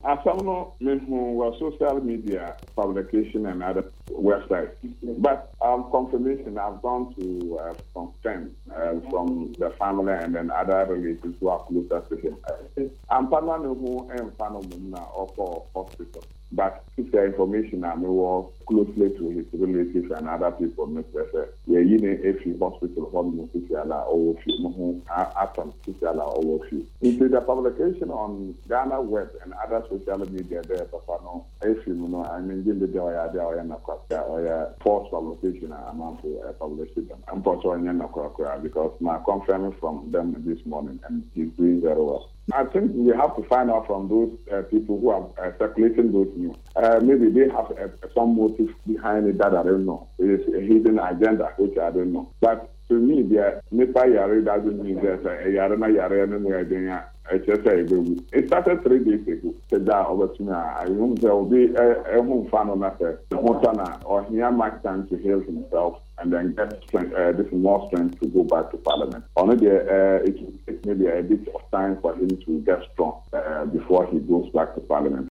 Asamno was social media publication and other websites. But confirmation, I've gone to confirm from the family and then other relatives who are closer to him. I'm partnering who am fan of for hospital. But if the information I'm more closely to his relatives and other people, we're in a hospital, or into the publication on Ghana Web and other social media there, I mean, the false publication amount to publish it. I'm because my confirming from them this morning and he's doing very well. I think we have to find out from those people who are circulating those news. Maybe they have some motive behind it that I don't know. It's a hidden agenda, which I don't know. But to me, the Nipa Yare doesn't mean there's a Yarana Yare anywhere. It started 3 days ago. I know there will be a home fan on that, or he has much time to heal himself and then get this more strength to go back to Parliament. Only it may be a bit of time for him to get strong before he goes back to Parliament.